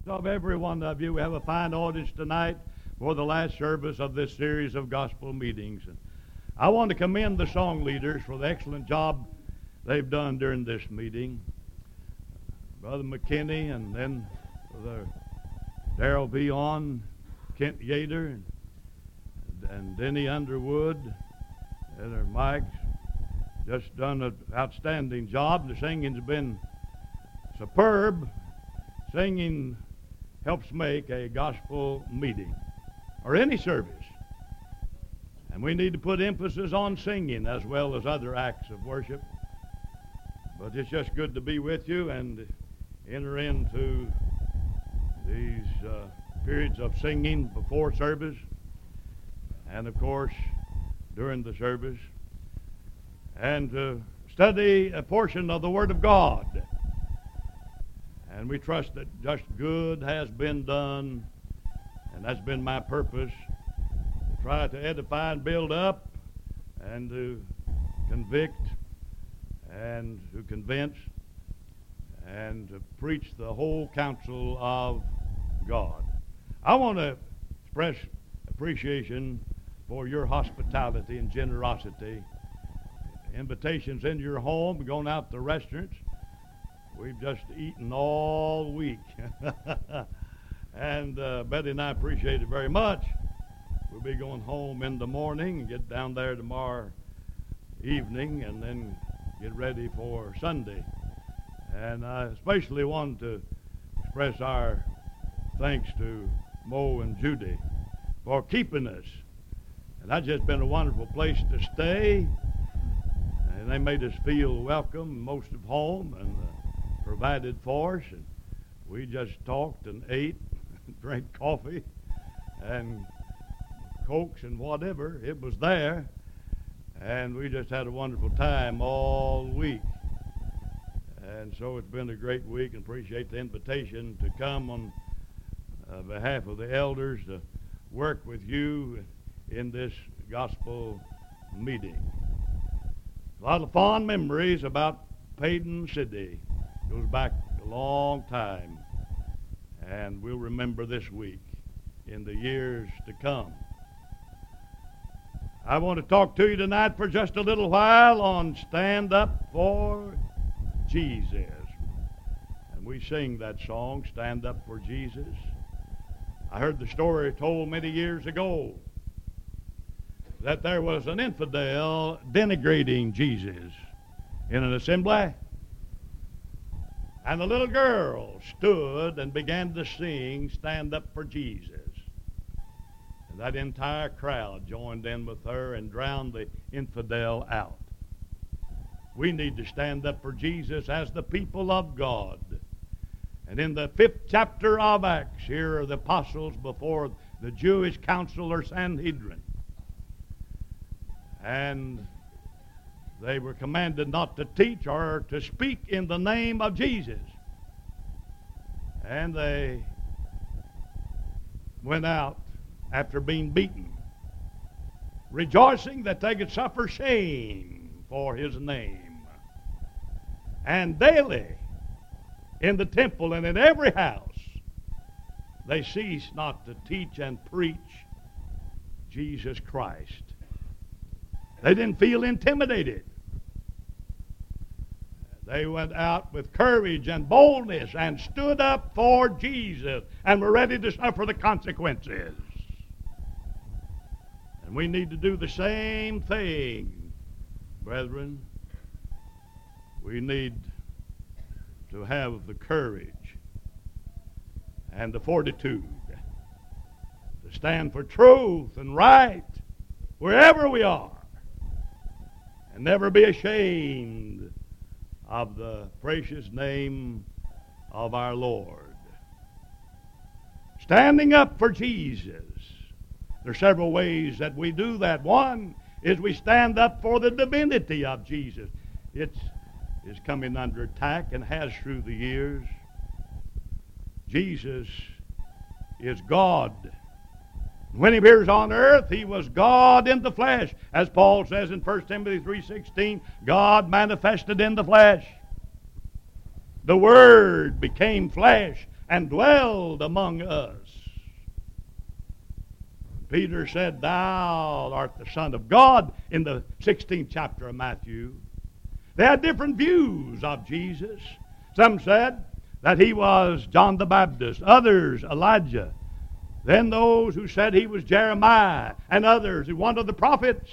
Of every one of you, we have a fine audience tonight for the last service of this series of gospel meetings. And I want to commend the song leaders for the excellent job they've done during this meeting. Brother McKinney, and then Brother Darrell Vion, Kent Yater, and Denny Underwood, and their Mike's just done an outstanding job. The singing's been superb. Singing helps make a gospel meeting or any service. And we need to put emphasis on singing as well as other acts of worship. But it's just good to be with you and enter into these periods of singing before service and, of course, during the service, and to study a portion of the Word of God. And we trust that just good has been done, and that's been my purpose, to try to edify and build up, and to convict, and to convince, and to preach the whole counsel of God. I want to express appreciation for your hospitality and generosity. Invitations into your home, going out to restaurants. We've just eaten all week. And Betty and I appreciate it very much. We'll be going home in the morning and get down there tomorrow evening and then get ready for Sunday. And I especially want to express our thanks to Mo and Judy for keeping us. And that's just been a wonderful place to stay. And they made us feel welcome most of home, and provided for us, and we just talked and ate, drank coffee and Cokes and whatever. It was there, and we just had a wonderful time all week. And so it's been a great week, and appreciate the invitation to come on behalf of the elders to work with you in this gospel meeting. A lot of fond memories about Paden City. Goes back a long time, and we'll remember this week in the years to come. I want to talk to you tonight for just a little while on Stand Up for Jesus. And we sing that song, Stand Up for Jesus. I heard the story told many years ago that there was an infidel denigrating Jesus in an assembly. And the little girl stood and began to sing, Stand Up for Jesus. And that entire crowd joined in with her and drowned the infidel out. We need to stand up for Jesus as the people of God. And in the 5th chapter of Acts, here are the apostles before the Jewish council or Sanhedrin. And they were commanded not to teach or to speak in the name of Jesus. And they went out after being beaten, rejoicing that they could suffer shame for his name. And daily in the temple and in every house they ceased not to teach and preach Jesus Christ. They didn't feel intimidated. They went out with courage and boldness and stood up for Jesus and were ready to suffer the consequences. And we need to do the same thing, brethren. We need to have the courage and the fortitude to stand for truth and right wherever we are, and never be ashamed of the precious name of our Lord. Standing up for Jesus. There are several ways that we do that. One is we stand up for the divinity of Jesus. It is coming under attack and has through the years. Jesus is God. When he appears on earth, he was God in the flesh. As Paul says in 1 Timothy 3:16, God manifested in the flesh. The Word became flesh and dwelled among us. Peter said, Thou art the Son of God, in the 16th chapter of Matthew. They had different views of Jesus. Some said that he was John the Baptist, others Elijah. Then those who said he was Jeremiah, and others who one of the prophets.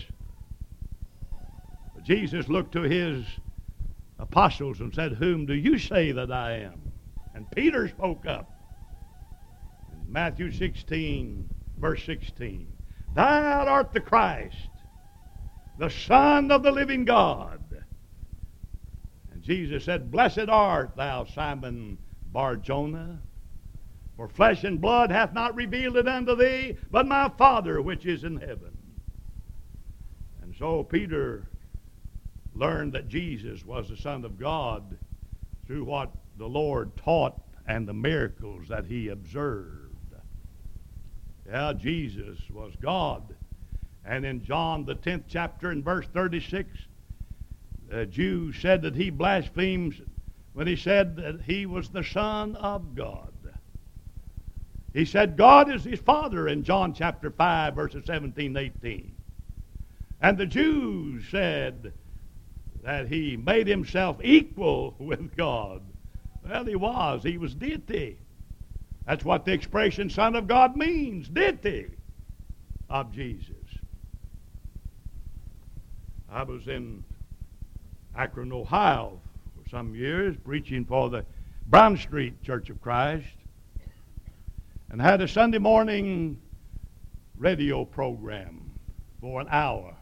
But Jesus looked to his apostles and said, Whom do you say that I am? And Peter spoke up. In Matthew 16, verse 16, Thou art the Christ, the Son of the living God. And Jesus said, Blessed art thou, Simon Bar-Jonah, for flesh and blood hath not revealed it unto thee, but my Father which is in heaven. And so Peter learned that Jesus was the Son of God through what the Lord taught and the miracles that he observed. Yeah, Jesus was God. And in John the 10th chapter in verse 36, the Jews said that he blasphemes when he said that he was the Son of God. He said God is his Father in John chapter 5, verses 17 and 18. And the Jews said that he made himself equal with God. Well, he was. He was deity. That's what the expression Son of God means, deity of Jesus. I was in Akron, Ohio for some years preaching for the Brown Street Church of Christ, and had a Sunday morning radio program for an hour,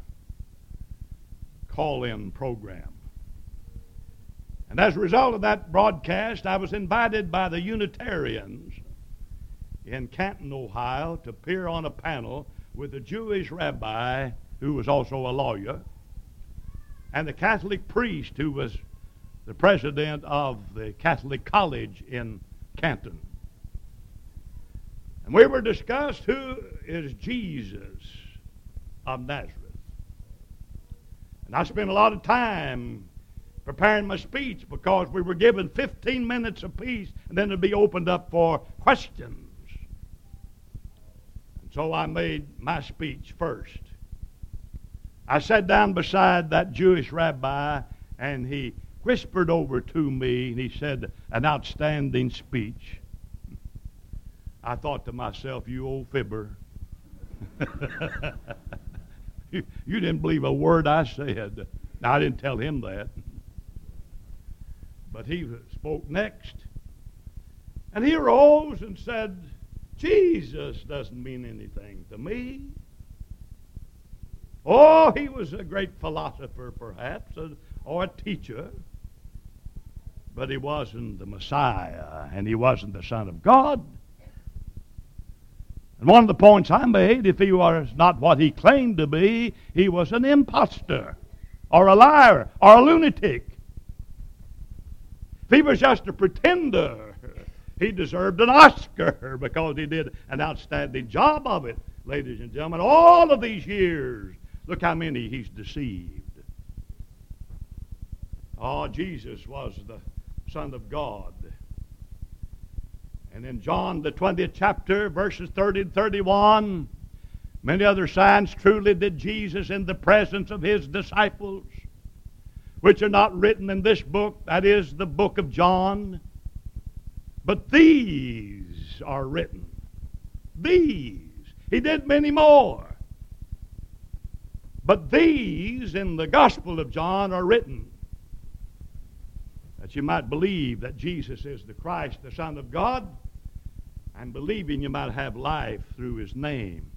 call-in program. And as a result of that broadcast, I was invited by the Unitarians in Canton, Ohio, to appear on a panel with a Jewish rabbi who was also a lawyer, and the Catholic priest who was the president of the Catholic College in Canton. And we were discussed who is Jesus of Nazareth. And I spent a lot of time preparing my speech because we were given 15 minutes apiece, and then it'd be opened up for questions. And so I made my speech first. I sat down beside that Jewish rabbi, and he whispered over to me, and he said, An outstanding speech. I thought to myself, you old fibber. You didn't believe a word I said. Now, I didn't tell him that. But he spoke next. And he arose and said, Jesus doesn't mean anything to me. Oh, he was a great philosopher, perhaps, or a teacher. But he wasn't the Messiah, and he wasn't the Son of God. And one of the points I made, if he was not what he claimed to be, he was an impostor, or a liar, or a lunatic. If he was just a pretender, he deserved an Oscar because he did an outstanding job of it, ladies and gentlemen. All of these years, look how many he's deceived. Oh, Jesus was the Son of God. And in John, the 20th chapter, verses 30 and 31, many other signs truly did Jesus in the presence of his disciples, which are not written in this book, that is the book of John. But these are written. These. He did many more. But these in the Gospel of John are written, that you might believe that Jesus is the Christ, the Son of God, and believing you might have life through his name.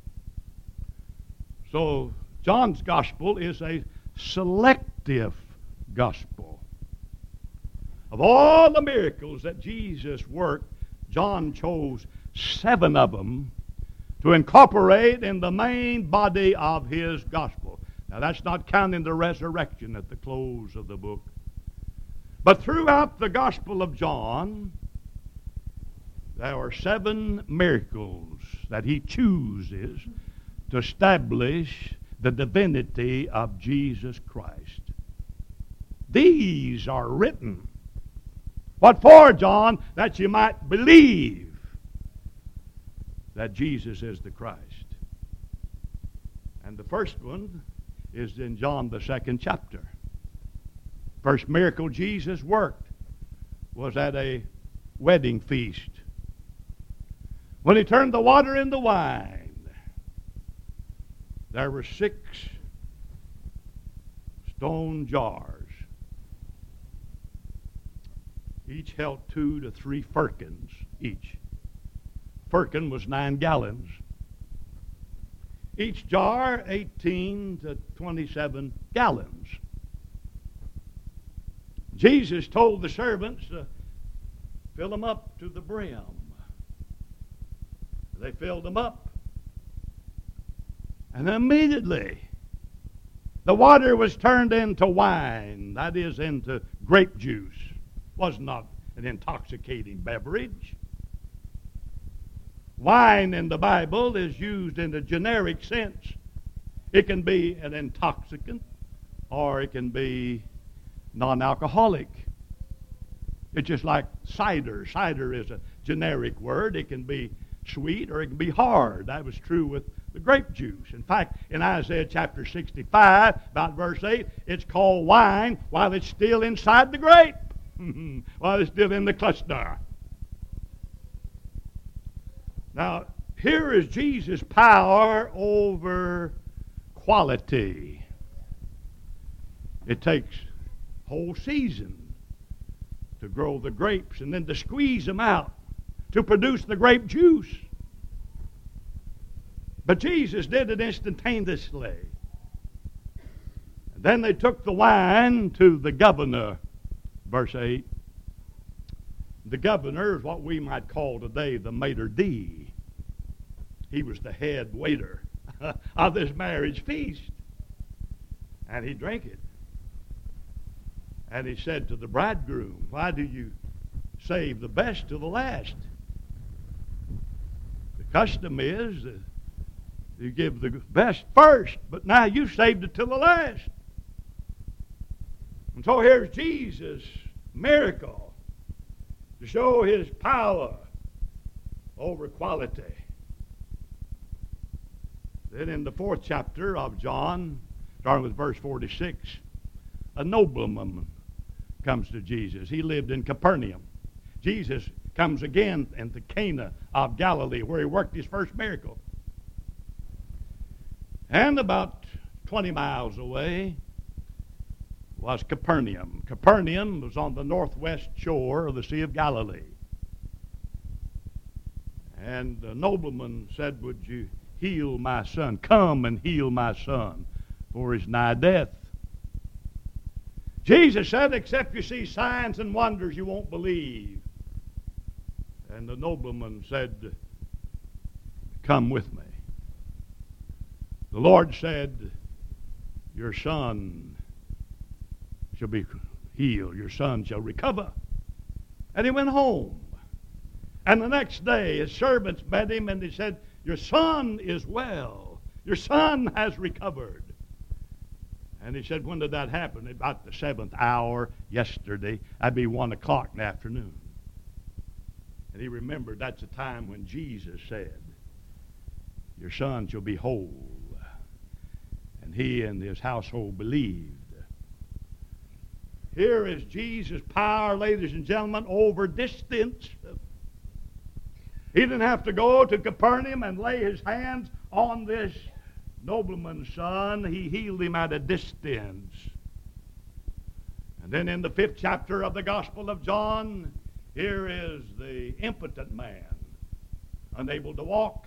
So John's Gospel is a selective gospel. Of all the miracles that Jesus worked, John chose 7 of them to incorporate in the main body of his gospel. Now that's not counting the resurrection at the close of the book. But throughout the Gospel of John, there are 7 miracles that he chooses to establish the divinity of Jesus Christ. These are written. What for, John? That you might believe that Jesus is the Christ. And the first one is in John, the 2nd chapter. First miracle Jesus worked was at a wedding feast, when he turned the water into wine. There were 6 stone jars. Each held 2 to 3 firkins each. Firkin was 9 gallons. Each jar 18 to 27 gallons. Jesus told the servants to fill them up to the brim. They filled them up. And immediately the water was turned into wine, that is, into grape juice. It was not an intoxicating beverage. Wine in the Bible is used in a generic sense. It can be an intoxicant or it can be non-alcoholic. It's just like cider. Cider is a generic word. It can be sweet or it can be hard. That was true with the grape juice. In fact, in Isaiah chapter 65, about verse 8, it's called wine while it's still inside the grape, while it's still in the cluster. Now, here is Jesus' power over quality. It takes a whole season to grow the grapes and then to squeeze them out to produce the grape juice. But Jesus did it instantaneously. And then they took the wine to the governor, verse 8. The governor is what we might call today the maitre d'. He was the head waiter of this marriage feast. And he drank it. And he said to the bridegroom, why do you save the best to the last? The custom is that you give the best first, but now you saved it till the last. And so here's Jesus' miracle to show his power over quality. Then in the 4th chapter of John, starting with verse 46, a nobleman comes to Jesus. He lived in Capernaum. Jesus comes again into Cana of Galilee, where he worked his first miracle. And about 20 miles away was Capernaum. Capernaum was on the northwest shore of the Sea of Galilee. And the nobleman said, would you heal my son? Come and heal my son, for he's nigh death. Jesus said, except you see signs and wonders, you won't believe. And the nobleman said, come with me. The Lord said, your son shall be healed. Your son shall recover. And he went home. And the next day his servants met him and they said, your son is well. Your son has recovered. And he said, when did that happen? About the 7th hour yesterday. That'd be 1 o'clock in the afternoon. And he remembered that's the time when Jesus said, your son shall be whole. And he and his household believed. Here is Jesus' power, ladies and gentlemen, over distance. He didn't have to go to Capernaum and lay his hands on this nobleman's son. He healed him at a distance. And then in the 5th chapter of the Gospel of John, here is the impotent man, unable to walk.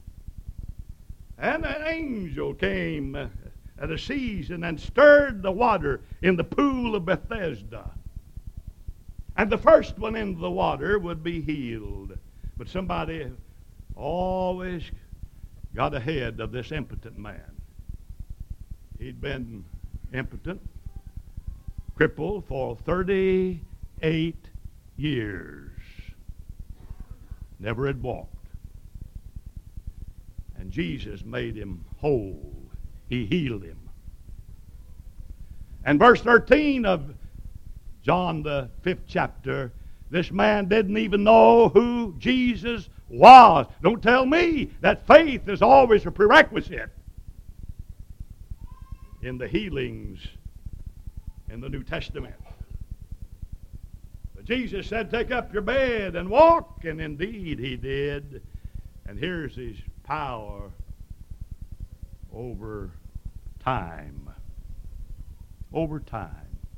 And an angel came at a season and stirred the water in the pool of Bethesda. And the first one into the water would be healed. But somebody always got ahead of this impotent man. He'd been impotent, crippled for 38 years. Never had walked. And Jesus made him whole. He healed him. And verse 13 of John, the 5th chapter, This man didn't even know who Jesus was. Don't tell me that faith is always a prerequisite in the healings in the New Testament. But Jesus said, take up your bed and walk, and indeed he did. And here's his power over time. Over time.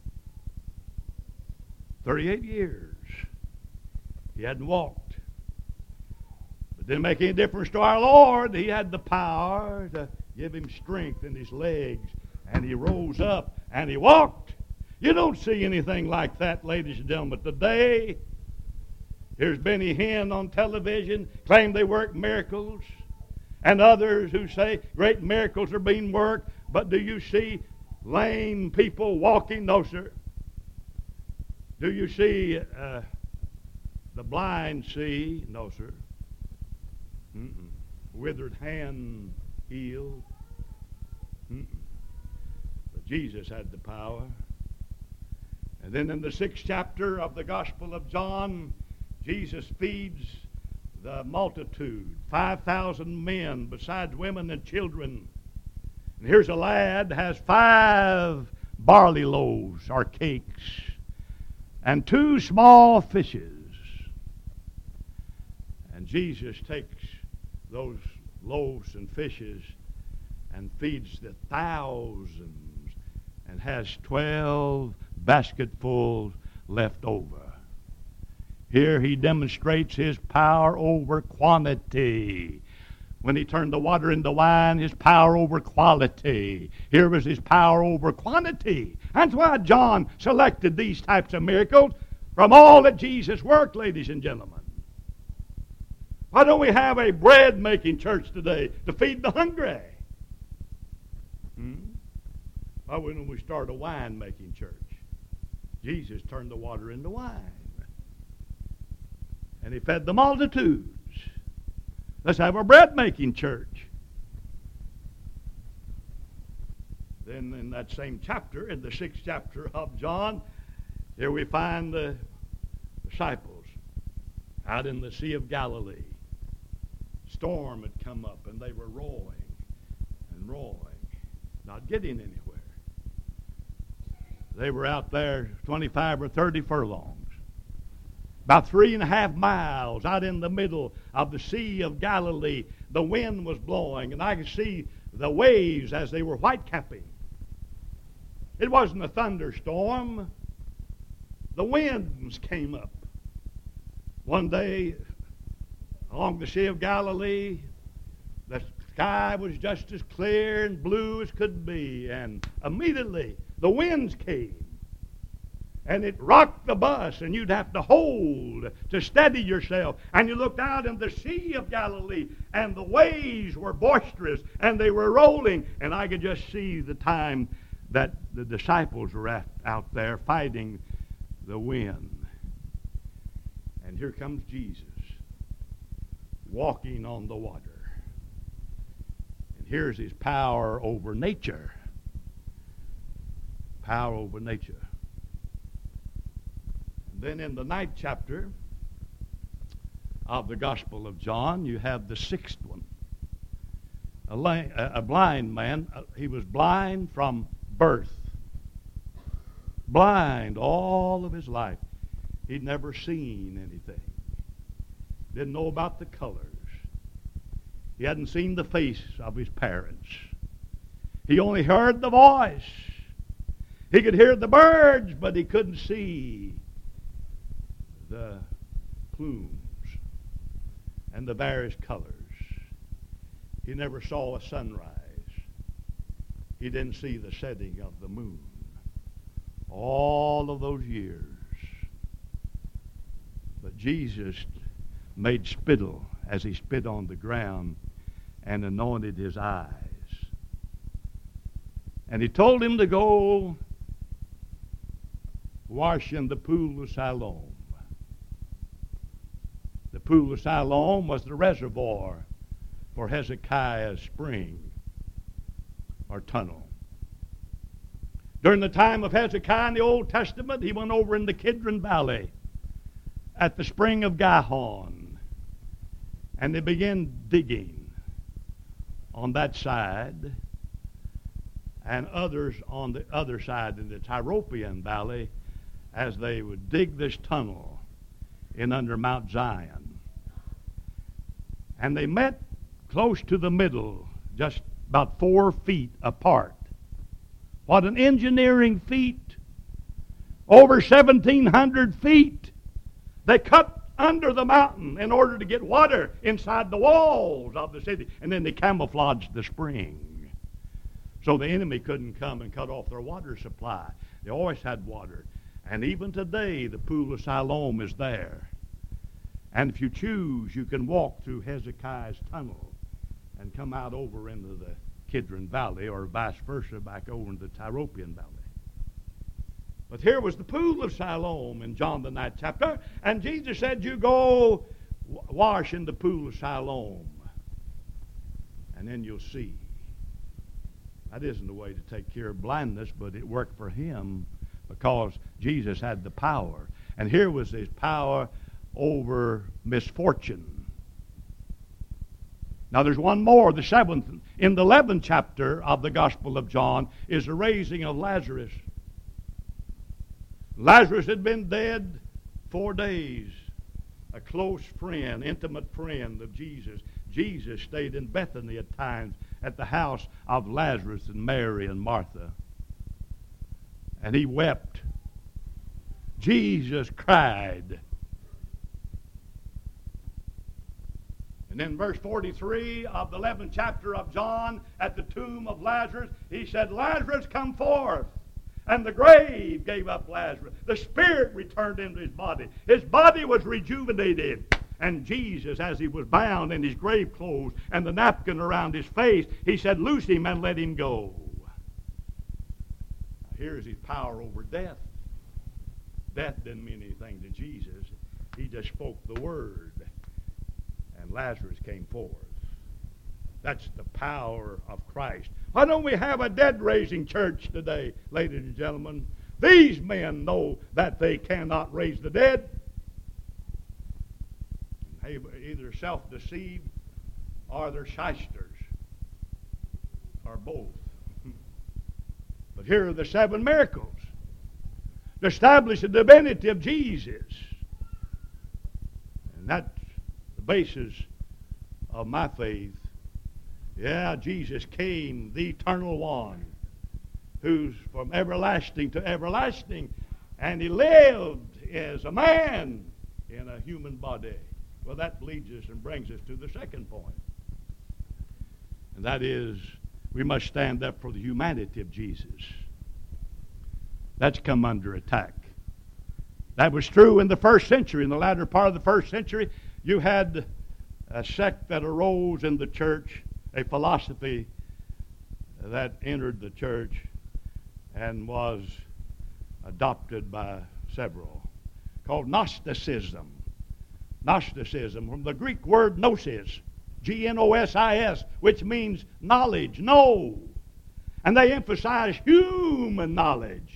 38 years he hadn't walked. It didn't make any difference to our Lord. He had the power to give him strength in his legs. And he rose up and he walked. You don't see anything like that, ladies and gentlemen, today. Here's Benny Hinn on television, claim they work miracles. And others who say great miracles are being worked. But do you see lame people walking? No, sir. Do you see the blind see? No, sir. Mm-mm. Withered hand healed? Mm-mm. But Jesus had the power. And then in the 6th chapter of the Gospel of John, Jesus feeds the multitude, 5,000 men besides women and children. And here's a lad has 5 barley loaves or cakes and 2 small fishes. And Jesus takes those loaves and fishes and feeds the thousands and has 12 basketfuls left over. Here he demonstrates his power over quantity. When he turned the water into wine, his power over quality. Here was his power over quantity. That's why John selected these types of miracles from all that Jesus worked, ladies and gentlemen. Why don't we have a bread-making church today to feed the hungry? Why wouldn't we start a wine-making church? Jesus turned the water into wine. And he fed the multitudes. Let's have a bread-making church. Then in that same chapter, in the 6th chapter of John, here we find the disciples out in the Sea of Galilee. Storm had come up and they were rowing and rowing, not getting anywhere. They were out there 25 or 30 furlongs. About 3.5 miles out in the middle of the Sea of Galilee, the wind was blowing, and I could see the waves as they were whitecapping. It wasn't a thunderstorm. The winds came up. One day, along the Sea of Galilee, the sky was just as clear and blue as could be, and immediately the winds came. And it rocked the bus, and you'd have to hold to steady yourself. And you looked out in the Sea of Galilee, and the waves were boisterous, and they were rolling. And I could just see the time that the disciples were out there fighting the wind. And here comes Jesus, walking on the water. And here's his power over nature. Power over nature. Then in the 9th chapter of the Gospel of John, you have the 6th one. A blind man, he was blind from birth. Blind all of his life. He'd never seen anything. Didn't know about the colors. He hadn't seen the face of his parents. He only heard the voice. He could hear the birds, but he couldn't see the plumes and the various colors. He never saw a sunrise. He didn't see the setting of the moon. All of those years. But Jesus made spittle as he spit on the ground and anointed his eyes. And he told him to go wash in the pool of Siloam. The pool of Siloam was the reservoir for Hezekiah's spring or tunnel. During the time of Hezekiah in the Old Testament, he went over in the Kidron Valley at the spring of Gihon, and they began digging on that side, and others on the other side in the Tyropoeon Valley, as they would dig this tunnel in under Mount Zion. And they met close to the middle, just about 4 feet apart. What an engineering feat! Over 1,700 feet. They cut under the mountain in order to get water inside the walls of the city, and then they camouflaged the spring so the enemy couldn't come and cut off their water supply. They always had water. And even today, the pool of Siloam is there. And if you choose, you can walk through Hezekiah's tunnel and come out over into the Kidron Valley, or vice versa, back over into the Tyropoeon Valley. But here was the pool of Siloam in John the 9th chapter, and Jesus said, you go wash in the pool of Siloam, and then you'll see. That isn't the way to take care of blindness, but it worked for him because Jesus had the power. And here was his power over misfortune. Now there's one more, the 7th. In the 11th chapter of the Gospel of John is the raising of Lazarus. Lazarus had been dead 4 days. A close friend, intimate friend of Jesus. Jesus stayed in Bethany at times at the house of Lazarus and Mary and Martha. And he wept. Jesus cried. And then verse 43 of the 11th chapter of John, at the tomb of Lazarus, he said, Lazarus, come forth. And the grave gave up Lazarus. The spirit returned into his body. His body was rejuvenated. And Jesus, as he was bound in his grave clothes and the napkin around his face, he said, loose him and let him go. Here's his power over death. Death didn't mean anything to Jesus. He just spoke the word, and Lazarus came forth. That's the power of Christ. Why don't we have a dead-raising church today, ladies and gentlemen? These men know that they cannot raise the dead. They either self-deceived or they're shysters, or both. But here are the 7 miracles to establish the divinity of Jesus. And that's the basis of my faith. Yeah, Jesus came, the eternal one, who's from everlasting to everlasting, and he lived as a man in a human body. Well, that leads us and brings us to the second point. And that is, we must stand up for the humanity of Jesus. That's come under attack. That was true in the first century. In the latter part of the first century, you had a sect that arose in the church, a philosophy that entered the church and was adopted by several, called Gnosticism. Gnosticism, from the Greek word gnosis, Gnosis, which means knowledge, know. And they emphasize human knowledge.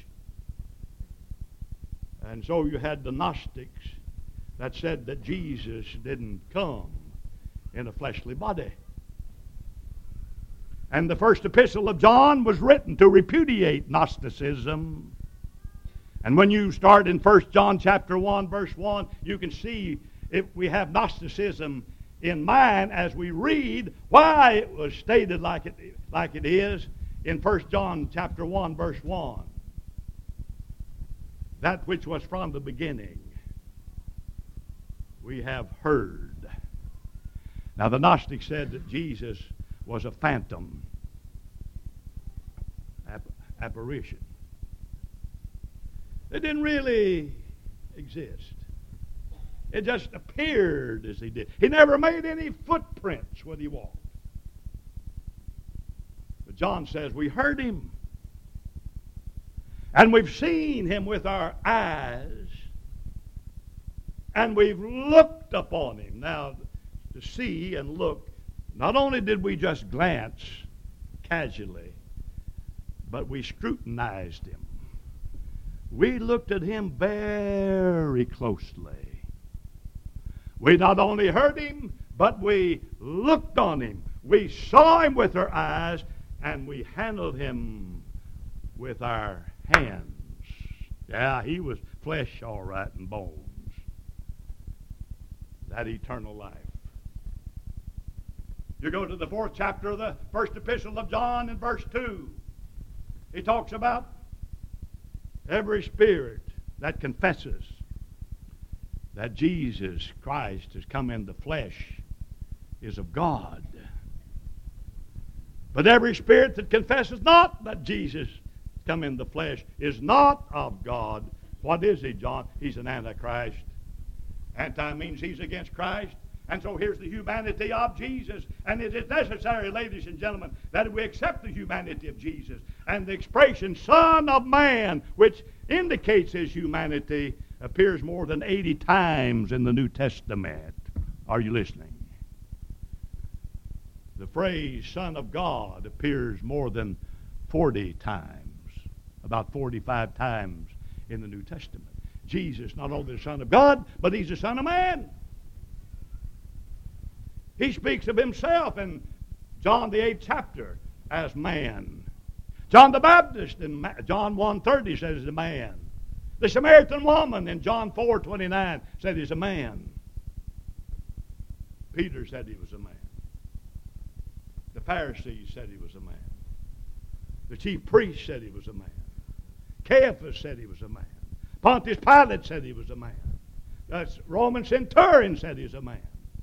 And so you had the Gnostics that said that Jesus didn't come in a fleshly body. And the first epistle of John was written to repudiate Gnosticism. And when you start in 1 John chapter 1, verse 1, you can see if we have Gnosticism in mind as we read why it was stated like it is in 1 John chapter 1, verse 1. That which was from the beginning, we have heard. Now the Gnostics said that Jesus was a phantom apparition. It didn't really exist. It just appeared as he did. He never made any footprints when he walked. But John says we heard him. And we've seen him with our eyes. And we've looked upon him. Now, to see and look, not only did we just glance casually, but we scrutinized him. We looked at him very closely. We not only heard him, but we looked on him. We saw him with our eyes, and we handled him with our hands. Yeah, he was flesh all right and bones. That eternal life. You go to the 4th chapter of the first epistle of John in verse 2. He talks about every spirit that confesses that Jesus Christ has come in the flesh is of God. But every spirit that confesses not that Jesus come in the flesh is not of God. What is he, John? He's an antichrist. Anti means he's against Christ. And so here's the humanity of Jesus. And it is necessary, ladies and gentlemen, that we accept the humanity of Jesus. And the expression Son of Man, which indicates his humanity, appears more than 80 times in the New Testament. Are you listening? The phrase Son of God appears more than 40 times, about 45 times in the New Testament. Jesus, not only the Son of God, but he's the Son of Man. He speaks of himself in John the 8th chapter as man. John the Baptist in John 1:30 says he's a man. The Samaritan woman in John 4:29 said he's a man. Peter said he was a man. The Pharisees said he was a man. The chief priests said he was a man. Caiaphas said he was a man. Pontius Pilate said he was a man. The Roman centurion said he was a man.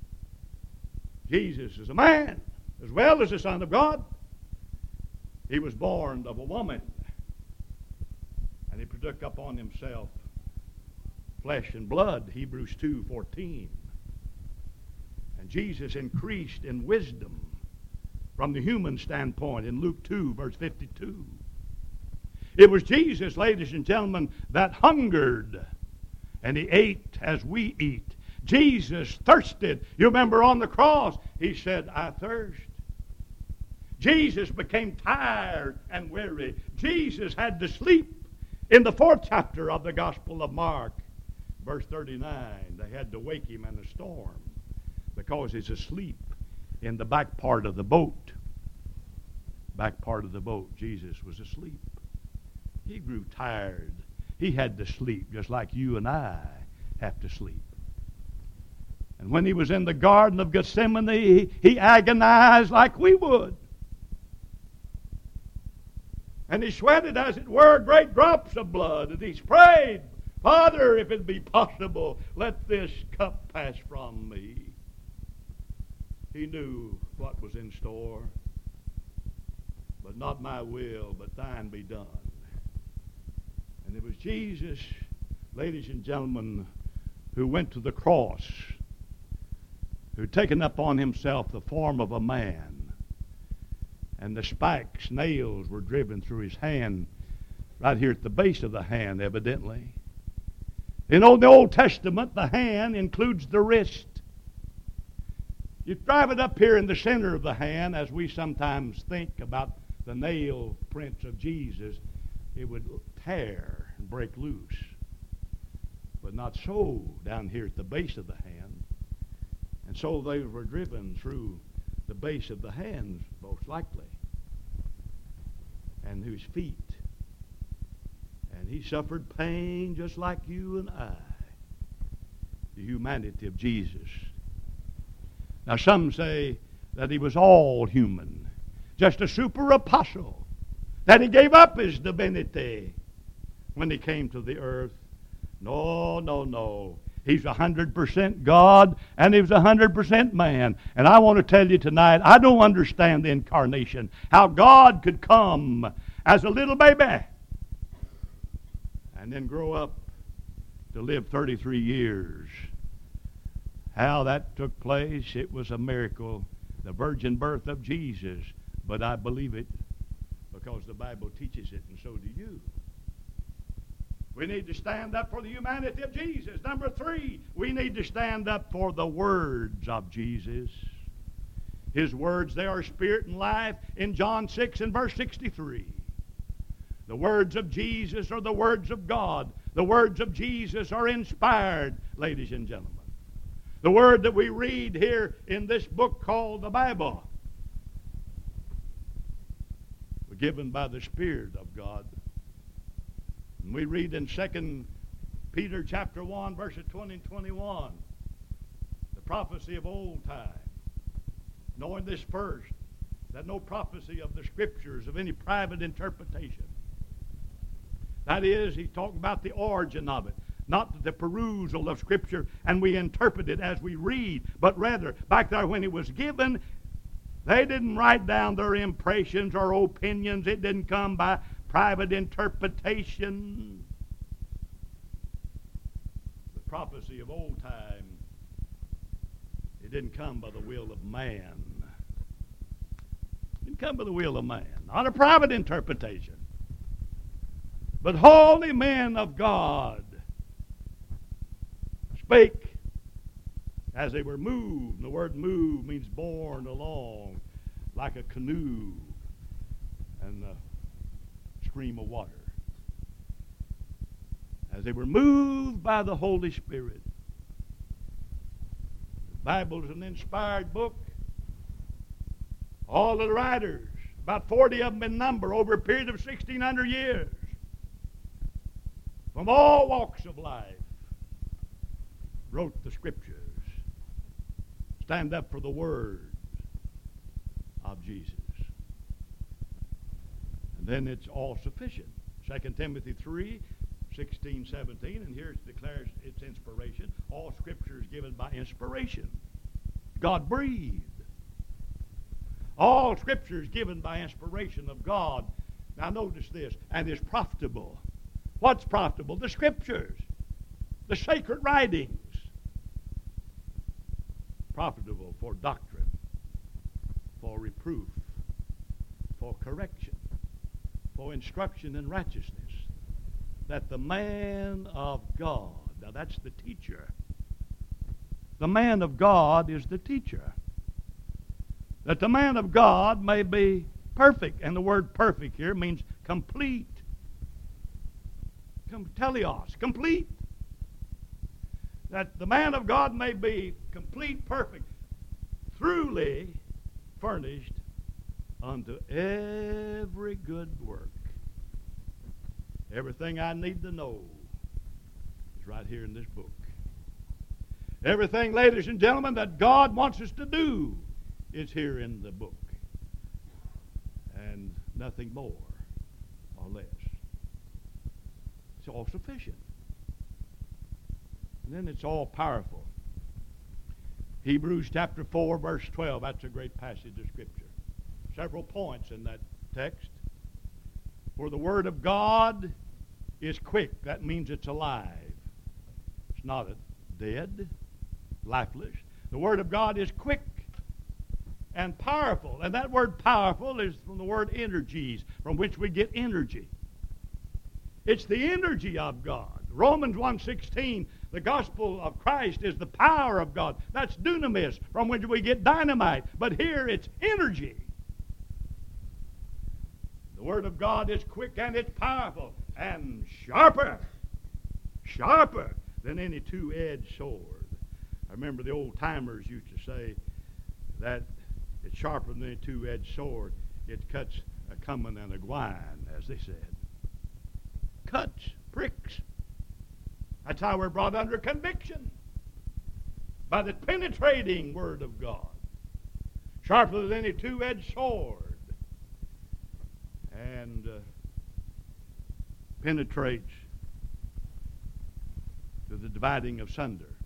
Jesus is a man as well as the Son of God. He was born of a woman, and he took upon himself flesh and blood, Hebrews 2:14. And Jesus increased in wisdom from the human standpoint in Luke 2, verse 52. It was Jesus, ladies and gentlemen, that hungered, and he ate as we eat. Jesus thirsted. You remember on the cross, he said, I thirst. Jesus became tired and weary. Jesus had to sleep. In the 4th chapter of the Gospel of Mark, verse 39, they had to wake him in a storm because he's asleep in the back part of the boat. Back part of the boat, Jesus was asleep. He grew tired. He had to sleep just like you and I have to sleep. And when he was in the Garden of Gethsemane, he agonized like we would. And he sweated, as it were, great drops of blood. And he prayed, Father, if it be possible, let this cup pass from me. He knew what was in store. But not my will, but thine be done. And it was Jesus, ladies and gentlemen, who went to the cross, who had taken upon himself the form of a man. And the spikes, nails were driven through his hand, right here at the base of the hand, evidently. In the Old Testament, the hand includes the wrist. You drive it up here in the center of the hand, as we sometimes think about the nail prints of Jesus, it would tear and break loose. But not so down here at the base of the hand. And so they were driven through the base of the hands, most likely, and his feet. And he suffered pain just like you and I. The humanity of Jesus. Now some say that he was all human, just a super apostle, that he gave up his divinity when he came to the earth. No, no, no. He's 100% God, and he was 100% man. And I want to tell you tonight, I don't understand the incarnation, how God could come as a little baby and then grow up to live 33 years. How that took place, it was a miracle, the virgin birth of Jesus. But I believe it because the Bible teaches it, and so do you. We need to stand up for the humanity of Jesus. Number 3, we need to stand up for the words of Jesus. His words, they are spirit and life in John 6 and verse 63. The words of Jesus are the words of God. The words of Jesus are inspired, ladies and gentlemen. The word that we read here in this book called the Bible was given by the Spirit of God. And we read in 2 Peter chapter 1, verses 20 and 21, the prophecy of old time. Knowing this first, that no prophecy of the Scriptures of any private interpretation. That is, he's talking about the origin of it. Not the perusal of Scripture and we interpret it as we read, but rather, back there when it was given, they didn't write down their impressions or opinions. It didn't come by private interpretation. The prophecy of old time, it didn't come by the will of man. It didn't come by the will of man. Not a private interpretation. But holy men of God spake as they were moved. The word move means borne along like a canoe and the stream of water. As they were moved by the Holy Spirit. The Bible is an inspired book. All of the writers, about 40 of them in number, over a period of 1,600 years, from all walks of life, wrote the Scriptures. Stand up for the words of Jesus. And then it's all sufficient. 2 Timothy 3, 16, 17, and here it declares its inspiration. All Scripture is given by inspiration. God breathed. All Scripture is given by inspiration of God. Now notice this, and is profitable. What's profitable? The Scriptures. The sacred writings. Profitable for doctrine, for reproof, for correction, for instruction in righteousness, that the man of God, now that's the teacher. The man of God is the teacher. That the man of God may be perfect, and the word perfect here means complete. Teleos, complete. That the man of God may be complete, perfect, truly furnished unto every good work. Everything I need to know is right here in this book. Everything, ladies and gentlemen, that God wants us to do is here in the book. And nothing more or less. It's all sufficient. And then it's all powerful. Hebrews chapter 4, verse 12. That's a great passage of Scripture. Several points in that text. For the Word of God is quick. That means it's alive. It's not dead, lifeless. The Word of God is quick and powerful. And that word powerful is from the word energies, from which we get energy. It's the energy of God. Romans 1:16, the gospel of Christ is the power of God. That's dunamis, from which we get dynamite. But here it's energy. The Word of God is quick and it's powerful and sharper than any two-edged sword. I remember the old-timers used to say that it's sharper than a two-edged sword. It cuts a cummin and a gwine, as they said. Cuts, pricks. That's how we're brought under conviction. By the penetrating Word of God. Sharper than any two-edged sword. And penetrates to the dividing of sunder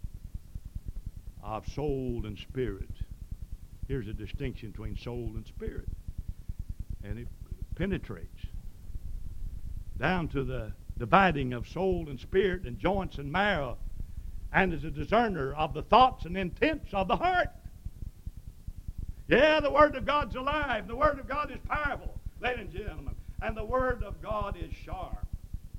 of soul and spirit. Here's a distinction between soul and spirit. And it penetrates down to the dividing of soul and spirit and joints and marrow, and is a discerner of the thoughts and intents of the heart. Yeah, the Word of God's alive. The Word of God is powerful, ladies and gentlemen. And the Word of God is sharp.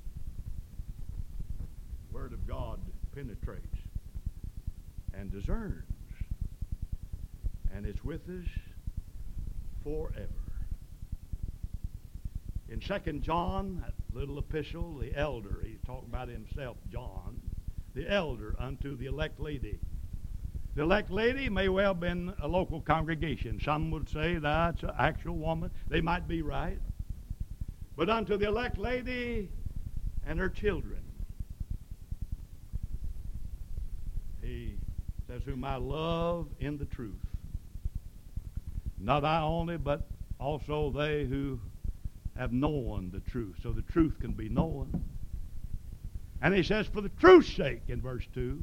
The Word of God penetrates and discerns. And it's with us forever. In 2 John, that little epistle, the elder, he's talking about himself, John, the elder unto the elect lady The elect lady may well have been a local congregation. Some would say that's an actual woman. They might be right. But unto the elect lady and her children, he says, whom I love in the truth. Not I only, but also they who have known the truth. So the truth can be known. And he says, for the truth's sake, in verse 2,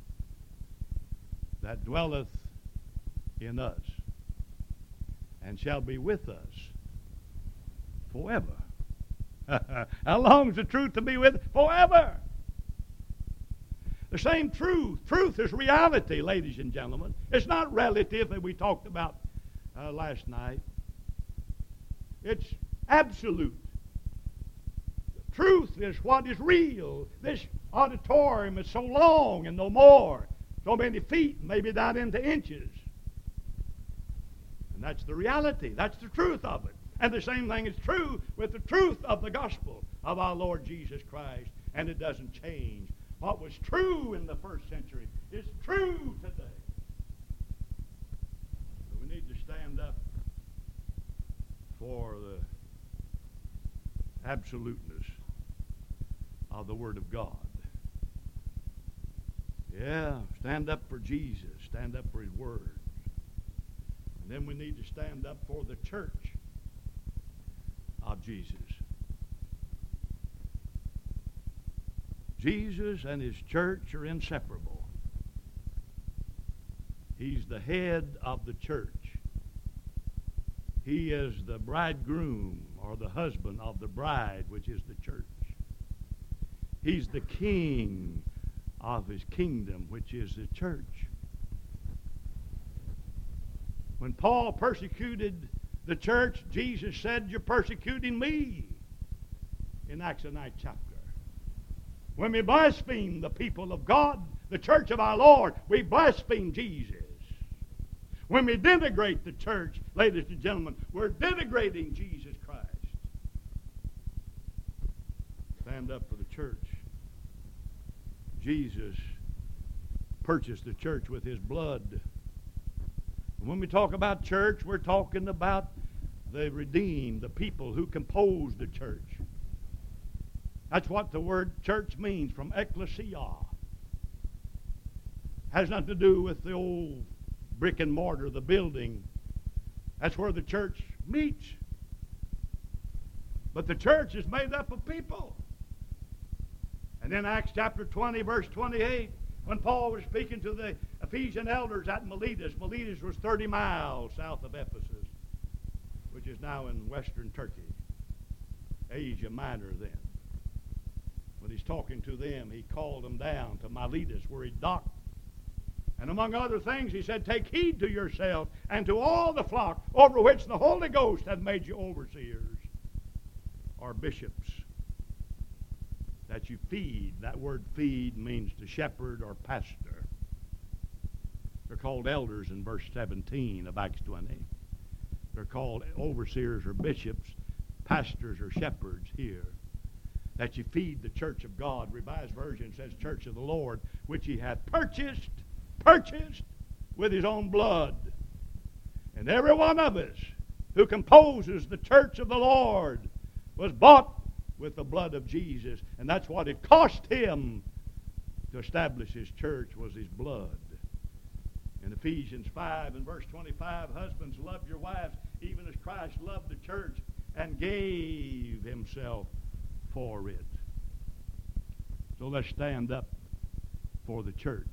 that dwelleth in us and shall be with us forever. How long is the truth to be with? Forever. The same truth. Truth is reality, ladies and gentlemen. It's not relative that we talked about last night. It's absolute. Truth is what is real. This auditorium is so long and no more. So many feet, maybe down into inches. And that's the reality. That's the truth of it. And the same thing is true with the truth of the gospel of our Lord Jesus Christ. And it doesn't change. What was true in the first century is true today. So we need to stand up for the absoluteness of the Word of God. Yeah, stand up for Jesus. Stand up for His Word. And then we need to stand up for the church of Jesus. Jesus and His church are inseparable. He's the head of the church. He is the bridegroom or the husband of the bride, which is the church. He's the king of His kingdom, which is the church. When Paul persecuted the church, Jesus said, you're persecuting me, in Acts the 9th chapter. When we blaspheme the people of God, the church of our Lord, we blaspheme Jesus. When we denigrate the church, ladies and gentlemen, we're denigrating Jesus Christ. Stand up for the church. Jesus purchased the church with His blood. When we talk about church, we're talking about the redeemed, the people who compose the church. That's what the word church means, from ecclesia. Has nothing to do with the old brick and mortar, the building. That's where the church meets. But the church is made up of people. And in Acts chapter 20, verse 28, when Paul was speaking to the Ephesian elders at Miletus, Miletus was 30 miles south of Ephesus, which is now in western Turkey, Asia Minor then. When he's talking to them, he called them down to Miletus, where he docked. And among other things, he said, take heed to yourselves and to all the flock over which the Holy Ghost hath made you overseers or bishops, that you feed. That word feed means to shepherd or pastor. They're called elders in verse 17 of Acts 20. They're called overseers or bishops, pastors or shepherds here. That you feed the church of God. Revised Version says church of the Lord, which He hath purchased with His own blood. And every one of us who composes the church of the Lord was bought with the blood of Jesus. And that's what it cost Him to establish His church, was His blood. In Ephesians 5 and verse 25, husbands, love your wives, even as Christ loved the church and gave Himself for it. So let's stand up for the church.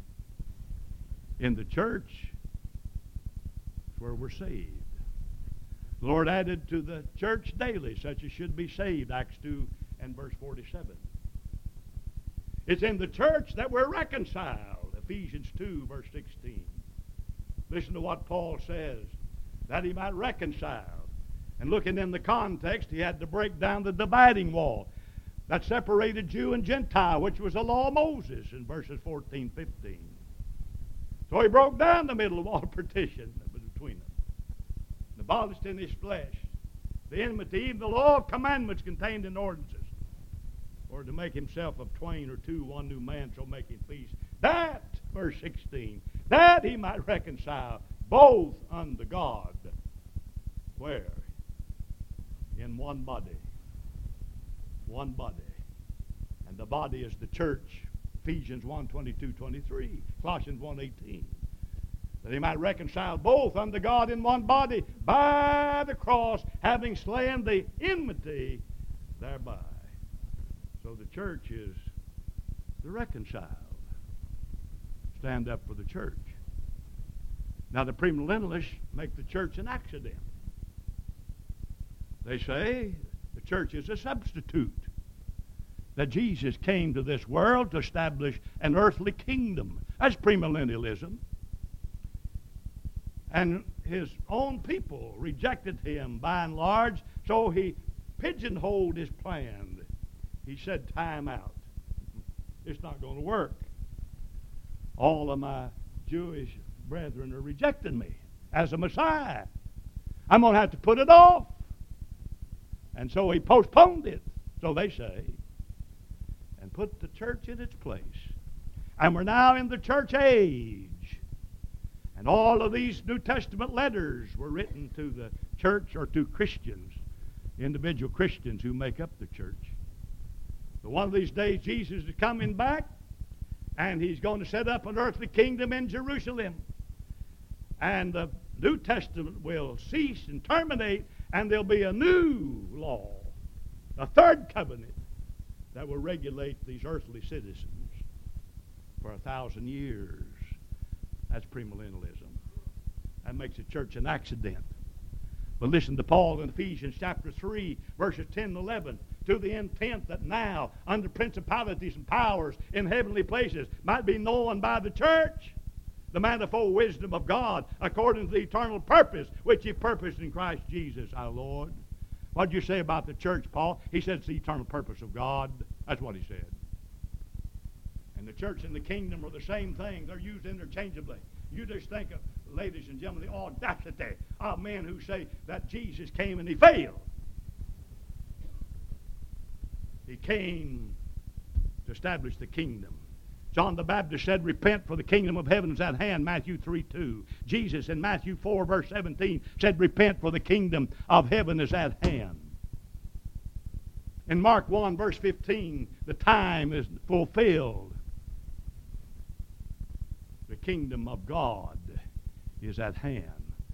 In the church is where we're saved. The Lord added to the church daily such as should be saved, Acts 2 and verse 47. It's in the church that we're reconciled, Ephesians 2 verse 16. Listen to what Paul says, that he might reconcile. And looking in the context, he had to break down the dividing wall that separated Jew and Gentile, which was the law of Moses in verses 14, 15. So he broke down the middle wall of partition between them, and abolished in His flesh the enmity, even the law of commandments contained in ordinances, or to make Himself of twain or two one new man, so making peace. That, verse 16, that he might reconcile both unto God. Where? In one body. One body. And the body is the church. Ephesians 1:22-23. Colossians 1:18. That he might reconcile both unto God in one body by the cross, having slain the enmity thereby. So the church is the reconciled. Stand up for the church. Now the premillennialists make the church an accident. They say the church is a substitute. That Jesus came to this world to establish an earthly kingdom. That's premillennialism. And his own people rejected him by and large, so he pigeonholed his plan. He said, time out. It's not going to work. All of my Jewish brethren are rejecting me as a Messiah. I'm going to have to put it off. And so he postponed it, so they say, and put the church in its place. And we're now in the church age. And all of these New Testament letters were written to the church or to Christians, individual Christians who make up the church. But one of these days Jesus is coming back, and he's going to set up an earthly kingdom in Jerusalem. And the New Testament will cease and terminate, and there'll be a new law, a third covenant, that will regulate these earthly citizens for 1,000 years. That's premillennialism. That makes the church an accident. But listen to Paul in Ephesians chapter 3, verses 10 and 11. To the intent that now, under principalities and powers in heavenly places, might be known by the church the manifold wisdom of God, according to the eternal purpose which he purposed in Christ Jesus our Lord. What did you say about the church, Paul? He said it's the eternal purpose of God. That's what he said. And the church and the kingdom are the same thing. They're used interchangeably. You just think of, ladies and gentlemen, the audacity of men who say that Jesus came and he failed. He came to establish the kingdom. John the Baptist said, repent, for the kingdom of heaven is at hand, Matthew 3:2. Jesus in Matthew 4, verse 17, said, repent, for the kingdom of heaven is at hand. In Mark 1, verse 15, the time is fulfilled. The kingdom of God is at hand.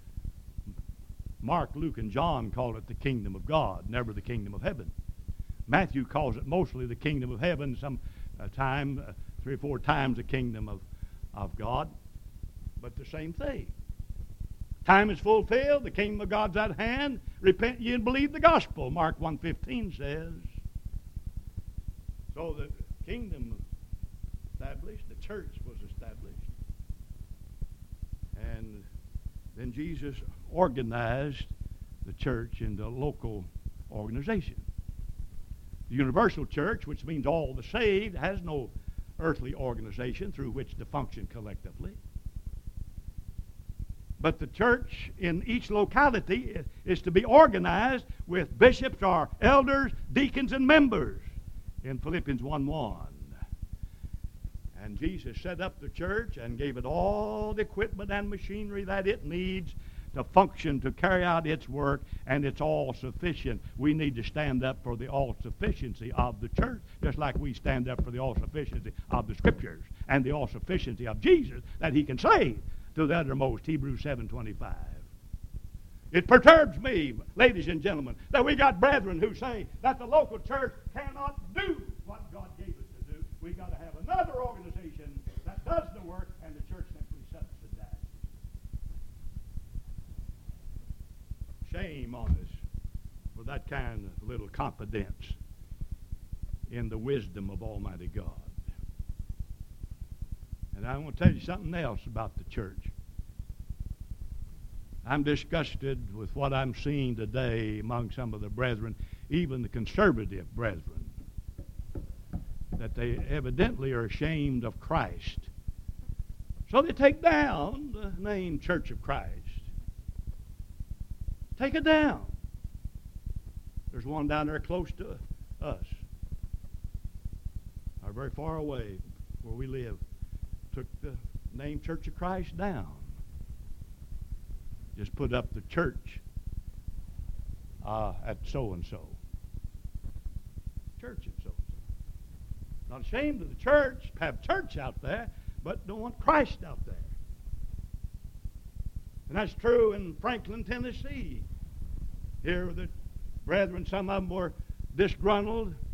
Mark, Luke, and John call it the kingdom of God, never the kingdom of heaven. Matthew calls it mostly the kingdom of heaven, some time, 3 or 4 times the kingdom of God, but the same thing. Time is fulfilled, the kingdom of God's at hand. Repent ye and believe the gospel, Mark 1:15 says. So the kingdom was established, the church was established. And then Jesus organized the church into a local organization. The universal church, which means all the saved, has no earthly organization through which to function collectively. But the church in each locality is to be organized with bishops or elders, deacons, and members in Philippians 1:1. And Jesus set up the church and gave it all the equipment and machinery that it needs to function, to carry out its work, and it's all sufficient. We need to stand up for the all-sufficiency of the church, just like we stand up for the all-sufficiency of the Scriptures and the all-sufficiency of Jesus, that he can save to the uttermost, Hebrews 7:25. It perturbs me, ladies and gentlemen, that we got brethren who say that the local church cannot do what God gave us to do. We got to have another organization that does the work, and the church simply subsidizes. Shame on us for that kind of little confidence in the wisdom of Almighty God. And I want to tell you something else about the church. I'm disgusted with what I'm seeing today among some of the brethren, even the conservative brethren, that they evidently are ashamed of Christ. So they take down the name Church of Christ. Take it down. There's one down there close to us, or very far away where we live. Took the name Church of Christ down. Just put up the church at so-and-so. Church at so-and-so. Not ashamed of the church, have church out there, but don't want Christ out there. And that's true in Franklin, Tennessee. Here the brethren, some of them were disgruntled